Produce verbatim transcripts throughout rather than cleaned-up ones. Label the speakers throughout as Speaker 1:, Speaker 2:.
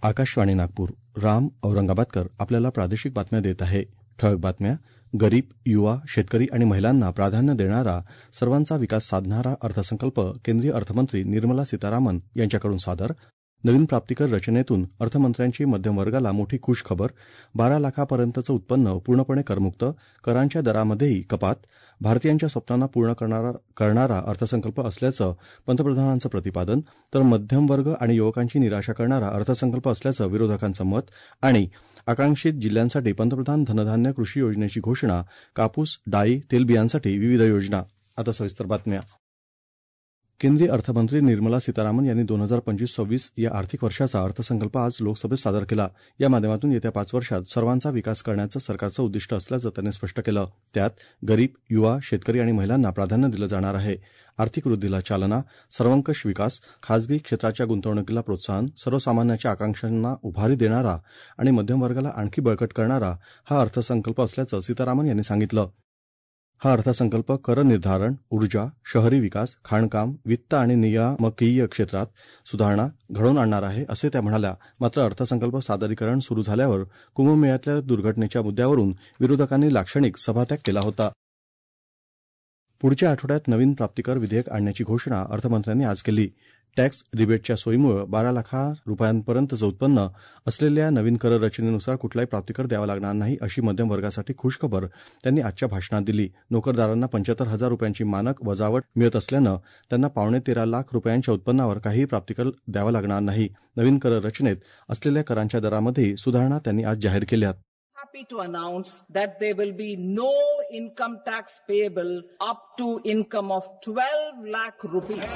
Speaker 1: आकाशवाणी नागपूर. राम औरंगाबादकर आपल्याला प्रादेशिक बातम्या देत आहे. ठळक बातम्या. गरीब, युवा, शेतकरी आणि महिलांना प्राधान्य देणारा, सर्वांचा विकास साधणारा अर्थसंकल्प केंद्रीय अर्थमंत्री निर्मला सीतारामन यांच्याकडून सादर. नवीन प्राप्तिकर रचनेतून अर्थमंत्र्यांची मध्यम वर्गाला मोठी खुश खबर. बारा लाखापर्यंतचं उत्पन्न पूर्णपणे करमुक्त. करांच्या दरामध्येही कपात. भारतीयांच्या स्वप्नांना पूर्ण करणारा करणारा अर्थसंकल्प असल्याचं पंतप्रधानांचं प्रतिपादन. तर मध्यम वर्ग आणि युवकांची निराशा करणारा अर्थसंकल्प असल्याचं विरोधकांचं मत. आणि आकांक्षित जिल्ह्यांसाठी पंतप्रधान धनधान्य कृषी योजनेची घोषणा. कापूस, डाळी, तेलबियांसाठी विविध योजना. आता सविस्तर बातम्या. केंद्रीय अर्थमंत्री निर्मला सीतारामन यांनी दोन हजार पंचवीस सव्वीस या आर्थिक वर्षाचा अर्थसंकल्प आज लोकसभेत सादर केला. या माध्यमातून येत्या पाच वर्षात सर्वांचा विकास करण्याचं सरकारचं उद्दिष्ट असल्याचं त्यांनी स्पष्ट केलं. त्यात गरीब, युवा, शेतकरी आणि महिलांना प्राधान्य दिलं जाणार आहे. आर्थिक वृद्धीला चालना, सर्वंकष विकास, खासगी क्षेत्राच्या गुंतवणुकीला प्रोत्साहन, सर्वसामान्यांच्या आकांक्षांना उभारी देणारा आणि मध्यम वर्गाला आणखी बळकट करणारा हा अर्थसंकल्प असल्याचं सीतारामन यांनी सांगितलं. हा अर्थसंकल्प कर निर्धारण, ऊर्जा, शहरी विकास, खाणकाम, वित्त आणि नियामकीय क्षेत्रात सुधारणा घडवून आणणार आहे, असे त्या म्हणाल्या. मात्र अर्थसंकल्प सादरीकरण सुरू झाल्यावर कुंभमेळ्यातल्या दुर्घटनेच्या मुद्द्यावरून विरोधकांनी लाक्षणिक सभात्याग केला होता. पुढच्या आठवड्यात नवीन प्राप्तिकर विधेयक आणण्याची घोषणा अर्थमंत्र्यांनी आज केली. टॅक्स रिबेटच्या सोयीमुळे बारा लाख रुपयांपर्यंतचं उत्पन्न असलेल्या नवीन कर रचनेनुसार कुठलाही प्राप्तिकर द्यावा लागणार नाही, अशी मध्यम वर्गासाठी खुशखबर त्यांनी आजच्या भाषणात दिली. नोकरदारांना पंच्याहत्तर हजार रुपयांची मानक वजावट मिळत असल्यानं त्यांना पावणे तेरा लाख रुपयांच्या उत्पन्नावर काहीही प्राप्तिकर द्यावा लागणार नाही. नवीन कर रचनेत असलेल्या करांच्या दरामध्येही सुधारणा त्यांनी आज जाहीर केल्यात.
Speaker 2: Happy to announce that there will be no income tax payable up to income of twelve lakh rupees.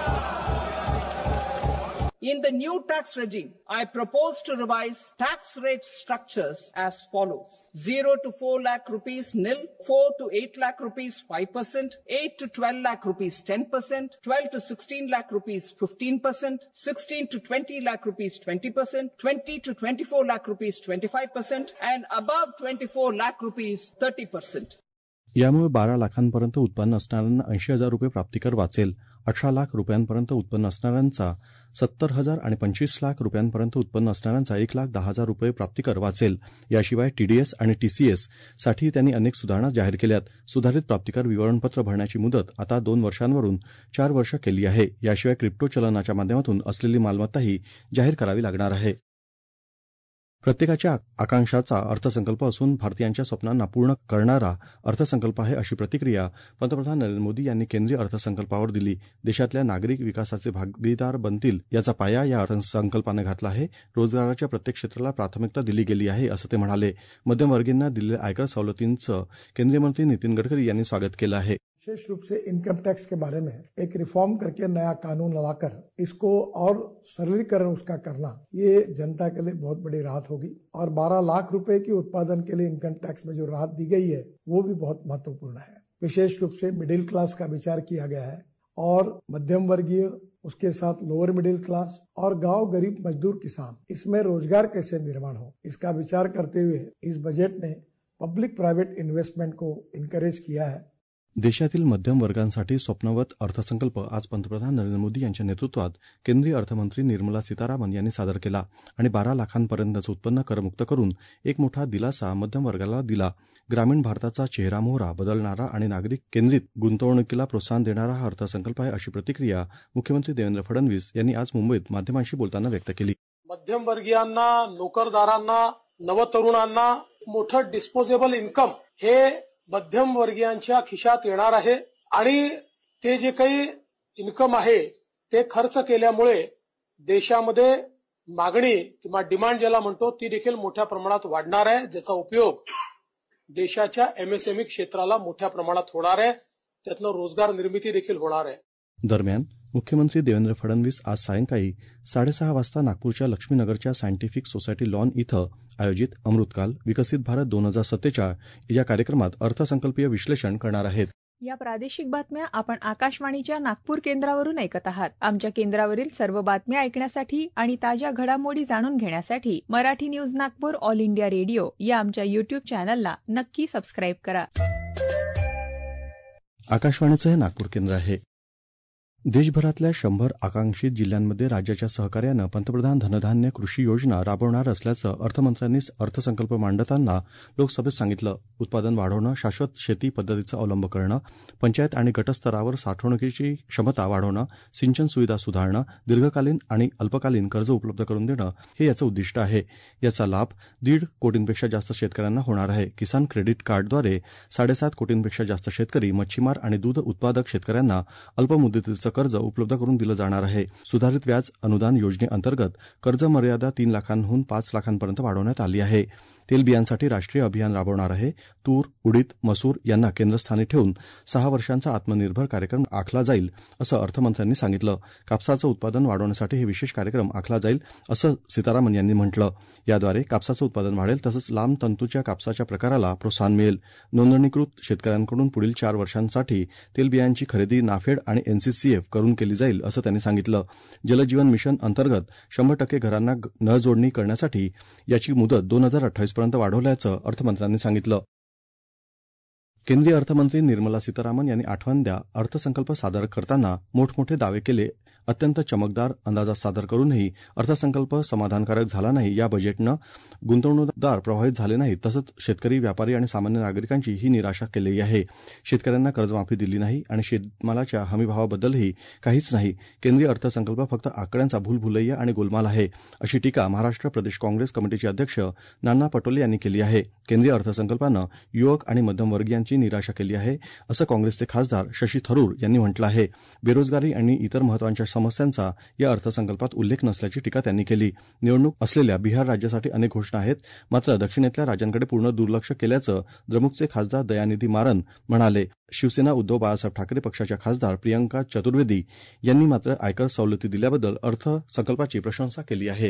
Speaker 2: In the new tax regime, I propose to revise tax rate structures as follows. zero to four lakh rupees nil, four to eight lakh rupees five percent, eight to twelve lakh rupees ten percent, twelve to sixteen lakh rupees fifteen percent, sixteen to twenty lakh rupees twenty percent, twenty to twenty-four lakh rupees twenty-five percent and above twenty-four lakh rupees thirty percent.
Speaker 1: यामुळे बारा लाखांपर्यंत उत्पन्न असणाऱ्यांना ऐंशी हजार रुपये प्राप्तिकर वाचेल. अठरा लाख रुपयांपर्यंत उत्पन्न असणाऱ्यांचा सत्तर हजार आणि पंचवीस लाख रुपयांपर्यंत उत्पन्न असणाऱ्यांचा एक लाख दहा हजार रुपये प्राप्तिकर वाचेल. याशिवाय टीडीएस आणि टीसीएस साठी त्यांनी अनेक सुधारणा जाहीर केल्यात. सुधारित प्राप्तिकर विवरणपत्र भरण्याची मुदत आता दोन वर्षांवरून चार वर्ष केली आहे. याशिवाय क्रिप्टो चलनाच्या माध्यमातून असलेली मालमत्ताही जाहीर करावी लागणार आहे. प्रत्येकाच्या आकांक्षाचा अर्थसंकल्प असून भारतीयांच्या स्वप्नांना पूर्ण करणारा अर्थसंकल्प आहे, अशी प्रतिक्रिया पंतप्रधान नरेंद्र मोदी यांनी केंद्रीय अर्थसंकल्पावर दिली. देशातल्या नागरिक विकासाचे भागीदार बनतील याचा पाया या अर्थसंकल्पाने घातला आहे. रोजगाराच्या प्रत्येक क्षेत्राला प्राथमिकता दिली गेली आहे, असं ते म्हणाले. मध्यमवर्गीयांना दिलेल्या आयकर सवलतींचं केंद्रीय मंत्री नितीन गडकरी यांनी स्वागत केलं आहे.
Speaker 3: विशेष रूप से इनकम टैक्स के बारे में एक रिफॉर्म करके नया कानून लाकर इसको और सरलीकरण उसका करना, ये जनता के लिए बहुत बड़ी राहत होगी. और बारह लाख रुपए की उत्पादन के लिए इनकम टैक्स में जो राहत दी गई है वो भी बहुत महत्वपूर्ण है. विशेष रूप से मिडिल क्लास का विचार किया गया है और मध्यम वर्गीय, उसके साथ लोअर मिडिल क्लास और गांव गरीब मजदूर किसान, इसमें रोजगार कैसे निर्माण हो, इसका विचार करते हुए इस बजट ने पब्लिक प्राइवेट इन्वेस्टमेंट को इनकरेज किया है.
Speaker 1: देशातील मध्यम वर्गांसाठी स्वप्नवत अर्थसंकल्प आज पंतप्रधान नरेंद्र मोदी यांच्या नेतृत्वात केंद्रीय अर्थमंत्री निर्मला सीतारामन यांनी सादर केला आणि बारा लाखांपर्यंतचं उत्पन्न करमुक्त करून एक मोठा दिलासा मध्यम वर्गाला दिला. ग्रामीण भारताचा चेहरा मोहरा बदलणारा आणि नागरिक केंद्रित गुंतवणुकीला प्रोत्साहन देणारा हा अर्थसंकल्प आहे, अशी प्रतिक्रिया मुख्यमंत्री देवेंद्र फडणवीस यांनी आज मुंबईत माध्यमांशी बोलताना व्यक्त केली.
Speaker 4: मध्यम वर्गीयांना, नोकरदारांना, नवतरुणांना मोठं डिस्पोजेबल इन्कम हे मध्यम वर्गीयांच्या खिशात येणार आहे आणि ते जे काही इन्कम आहे ते खर्च केल्यामुळे देशामध्ये मागणी किंवा डिमांड ज्याला म्हणतो ती देखील मोठ्या प्रमाणात वाढणार आहे, ज्याचा उपयोग देशाच्या एमएसएमई क्षेत्राला मोठ्या प्रमाणात होणार आहे. त्यातनं रोजगार निर्मिती देखील होणार आहे.
Speaker 1: दरम्यान मुख्यमंत्री देवेंद्र फडणवीस आज सायंकाळी साडेसहा वाजता नागपूरच्या लक्ष्मीनगरच्या सायंटिफिक सोसायटी लॉन इथं आयोजित अमृतकाल विकसित भारत दोन हजार सत्तेचाळीस या कार्यक्रमात अर्थसंकल्पीय विश्लेषण करणार आहेत.
Speaker 5: या प्रादेशिक बातम्या आपण आकाशवाणीच्या नागपूर केंद्रावरून ऐकत आहात. आमच्या केंद्रावरील सर्व बातम्या ऐकण्यासाठी आणि ताज्या घडामोडी जाणून घेण्यासाठी Marathi news Nagpur all India radio या आमच्या युट्यूब चॅनलला नक्की सबस्क्राईब करा.
Speaker 1: आकाशवाणीचं हे नागपूर केंद्र आहे. देशभरातल्या शंभर आकांक्षित जिल्ह्यांमध्ये राज्याच्या सहकार्यानं पंतप्रधान धनधान्य कृषी योजना राबवणार असल्याचं अर्थमंत्र्यांनी अर्थसंकल्प मांडताना लोकसभेत सांगितलं. उत्पादन वाढवणं, शाश्वत शेती पद्धतीचा अवलंब करणं, पंचायत आणि गटस्तरावर साठवणुकीची क्षमता वाढवणं, सिंचन सुविधा सुधारणं, दीर्घकालीन आणि अल्पकालीन कर्ज उपलब्ध करून देणं हे याचं उद्दिष्ट आहे. याचा लाभ दीड कोटींपेक्षा जास्त शेतकऱ्यांना होणार आहे. किसान क्रेडिट कार्डद्वारे साडेसात कोटींपेक्षा जास्त शेतकरी, मच्छीमार आणि दूध उत्पादक शेतकऱ्यांना अल्पमुदतीचं कर्ज उपलब्ध करून दिलं जाणार आहे. सुधारित व्याज अनुदान योजनेअंतर्गत कर्ज मर्यादा तीन लाखांहून पाच लाखांपर्यंत वाढवण्यात आली आहे. तेलबियांसाठी राष्ट्रीय अभियान राबवणार आहे. तूर, उडीद, मसूर यांना केंद्रस्थानी ठेवून सहा वर्षांचा आत्मनिर्भर कार्यक्रम आखला जाईल, असं अर्थमंत्र्यांनी सांगितलं. कापसाचं उत्पादन वाढवण्यासाठी हे विशेष कार्यक्रम आखला जाईल, असं सीतारामन यांनी म्हटलं. याद्वारे कापसाचं उत्पादन वाढेल, तसंच लांब तंतूच्या कापसाच्या प्रकाराला प्रोत्साहन मिळेल. नोंदणीकृत शेतकऱ्यांकडून पुढील चार वर्षांसाठी तेलबियांची खरेदी नाफेड आणि एनसीसीएफ करून केली जाईल, असं त्यांनी सांगितलं. जलजीवन मिशन अंतर्गत शंभर टक्के घरांना नळ जोडणी करण्यासाठी याची मुदत दोन हजार अठ्ठावीस पर्यंत वाढवल्याचं अर्थमंत्र्यांनी सांगितलं. केंद्रीय अर्थमंत्री निर्मला सीतारामन यांनी आठवणद्या अर्थसंकल्प सादर करताना मोठमोठे दावे केले. अत्यंत चमकदार अंदाजात सादर करूनही अर्थसंकल्प समाधानकारक झाला नाही. या बजेटनं गुंतवणूकदार प्रभावित झाले नाहीत, तसंच शेतकरी, व्यापारी आणि सामान्य नागरिकांची ही निराशा केली आहे. शेतकऱ्यांना कर्जमाफी दिली नाही आणि शेतमालाच्या हमीभावाबद्दलही काहीच नाही. केंद्रीय अर्थसंकल्प फक्त आकड्यांचा भूलभुलैया आणि गोलमाल आहे, अशी टीका महाराष्ट्र प्रदेश काँग्रेस कमिटीचे अध्यक्ष नाना पटोले यांनी केली आहे. केंद्रीय अर्थसंकल्पानं युवक आणि मध्यमवर्गीयांची निराशा केली आहे, असं काँग्रेसचे खासदार शशी थरूर यांनी म्हटलं आहे. बेरोजगारी आणि इतर महत्वाच्या समस्यांचा या अर्थसंकल्पात उल्लेख नसल्याची टीका त्यांनी केली. निवडणूक असलेल्या बिहार राज्यासाठी अनेक घोषणा आहेत, मात्र दक्षिणेतल्या राज्यांकडे पूर्ण दुर्लक्ष केल्याचं द्रमुकचे खासदार दयानिधी मारन म्हणाले. शिवसेना उद्धव बाळासाहेब ठाकरे पक्षाच्या खासदार प्रियंका चतुर्वेदी यांनी मात्र आयकर सवलती दिल्याबद्दल अर्थसंकल्पाची प्रशंसा केली आहे.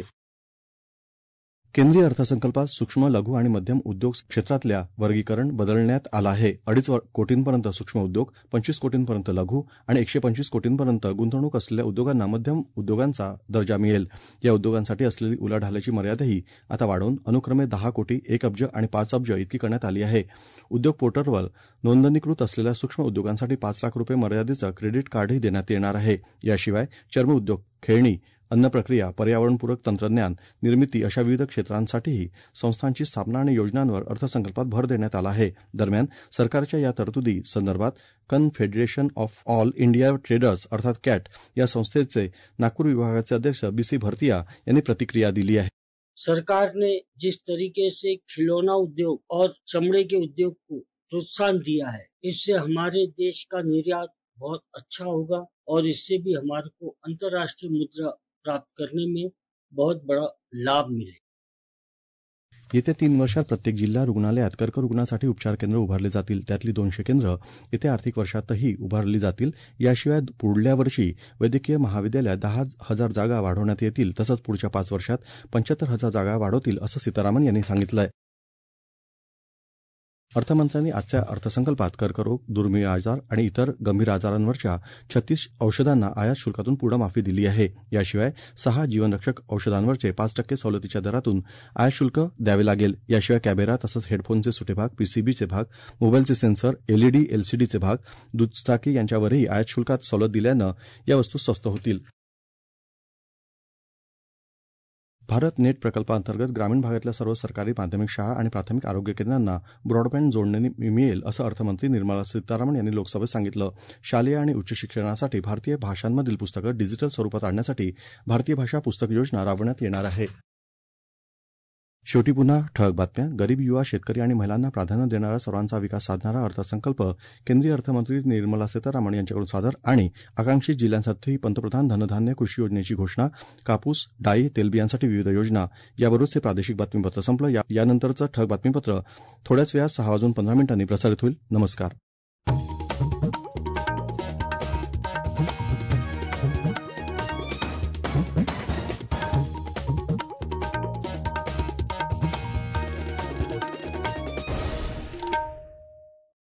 Speaker 1: केंद्रीय अर्थसंकल्पात सूक्ष्म, लघु आणि मध्यम उद्योग क्षेत्रातल्या वर्गीकरण बदलण्यात आलं आहे. अडीच कोटींपर्यंत सूक्ष्म उद्योग, पंचवीस कोटींपर्यंत लघु आणि एकशे पंचवीस कोटींपर्यंत गुंतवणूक असलेल्या उद्योगांना मध्यम उद्योगांचा दर्जा मिळेल. या उद्योगांसाठी असलेली उलाढालाची मर्यादाही आता वाढवून अनुक्रमे दहा कोटी, एक अब्ज आणि पाच अब्ज इतकी करण्यात आली आहे. उद्योग पोर्टलवर नोंदणीकृत असलेल्या सूक्ष्म उद्योगांसाठी पाच लाख रुपये मर्यादेचं क्रेडिट कार्डही देण्यात येणार आहे. याशिवाय चर्म उद्योग, खेळणी, अन्न प्रक्रिया, पर्यावरणपूरक तंत्रज्ञान निर्मिती अशा विविध क्षेत्रांसाठीही संस्थांची स्थापना आणि योजनांवर अर्थसंकल्पात भर देण्यात आला आहे. दरम्यान सरकारच्या या तरतुदी संदर्भात confederation of all India traders अर्थात कॅट या संस्थेचे नागपूर विभागाचे अध्यक्ष बीसी भरतिया यांनी प्रतिक्रिया दिली आहे.
Speaker 6: सरकार ने जिस तरीके से खिलौना उद्योग और चमड़े के उद्योग को प्रोत्साहन दिया है, इससे हमारे देश का निर्यात बहुत अच्छा होगा और इससे भी हमारे को अंतर्राष्ट्रीय मुद्रा प्राप्त करने में बहुत बड़ा लाभ मिलेगा.
Speaker 1: येत्या तीन वर्षात प्रत्येक जिल्हा रुग्णालयात कर्करुग्णांसाठी उपचार केंद्र उभारले जातील. त्यातली दोनशे केंद्र येत्या आर्थिक वर्षातही उभारली जातील. याशिवाय पुढल्या वर्षी वैद्यकीय महाविद्यालयात दहा हजार जागा वाढवण्यात येतील. तसंच पुढच्या पाच वर्षात पंच्याहत्तर हजार जागा वाढवतील, असं सीतारामन यांनी सांगितलं. अर्थमंत्र्यांनी आजच्या अर्थसंकल्पात कर्करोग, दुर्मिळ आजार आणि इतर गंभीर आजारांवरच्या छत्तीस औषधांना आयात शुल्कातून पूर्ण माफी दिली आहे. याशिवाय सहा जीवनरक्षक औषधांवरचे पाच टक्के सवलतीच्या दरातून आयात शुल्क द्यावे लागेल. याशिवाय कॅमेरा तसंच हेडफोनचे सुटे भाग, पीसीबीचे भाग, मोबाईलचे सेन्सर, एलईडी, एलसीडीचे भाग, दुचाकी यांच्यावरही आयात शुल्कात सवलत दिल्यानं या वस्तू स्वस्त होतील. भारत नेट प्रकल्पाअंतर्गत ग्रामीण भागातल्या सर्व सरकारी माध्यमिक शाळा आणि प्राथमिक आरोग्य केंद्रांना ब्रॉडबँड जोडणी मिळेल, असं अर्थमंत्री निर्मला सीतारामन यांनी लोकसभेत सांगितलं. शालेय आणि उच्च शिक्षणासाठी भारतीय भाषांमधील पुस्तकं डिजिटल स्वरूपात आणण्यासाठी भारतीय भाषा पुस्तक योजना राबवण्यात येणार आहे. शेवटी पुन्हा ठळक बातम्या. गरीब, युवा, शेतकरी आणि महिलांना प्राधान्य देणारा, सर्वांचा विकास साधणारा अर्थसंकल्प केंद्रीय अर्थमंत्री निर्मला सीतारामन यांच्याकडून सादर आणि आकांक्षित जिल्ह्यांसाठी पंतप्रधान धनधान्य कृषी योजनेची घोषणा. कापूस, डाळी, तेलबियांसाठी विविध योजना. याबरोबरच हे प्रादेशिक बातमीपत्र संपलं. यानंतरचं ठळक बातमीपत्र थोड्याच वेळात सहा वाजून पंधरा मिनिटांनी प्रसारित होईल. नमस्कार.